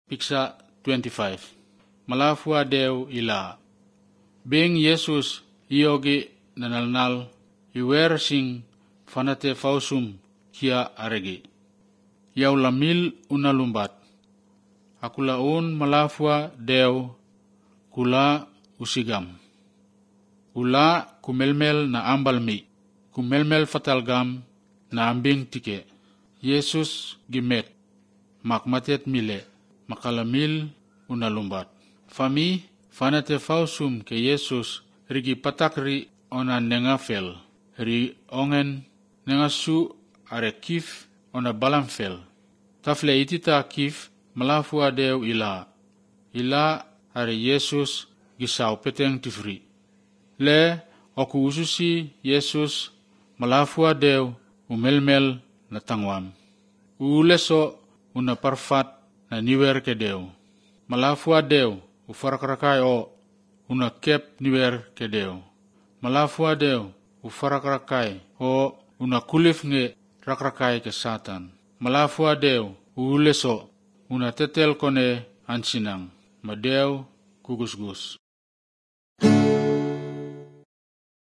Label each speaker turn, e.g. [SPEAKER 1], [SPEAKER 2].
[SPEAKER 1] Piksa 25. Malafua Deo ila. Beng Yesus iogi nanalnal iwer sing fanate fausum kia aregi. Yau lamil unalumbat. Akulaun malafua Deo kula usigam. Ula kumelmel na ambal mi. Kumelmel fatalgam na ambing tike. Yesus gimet. Makmatet mile. Makalamil unalumbat. Fami fanate fausum ke Yesus rigi patakri ona nengafel. Ri ongen nengasu are kif ona balamfel. Tafle itita kif malafua Deo ila. Ila are Yesus gisau peteng tifri. Le oku ususi Yesus malafua Deo umelmel na tangwam. Uleso una parfat na niwer ke Deo. Malafua Deo ufarakarakay o una kep niwer ke Deo. Malafua Deo ufarakarakay o una kulif nge rakrakay ke Satan. Malafua Deo uleso una tetel kone ansinang. Madeo kugusgus.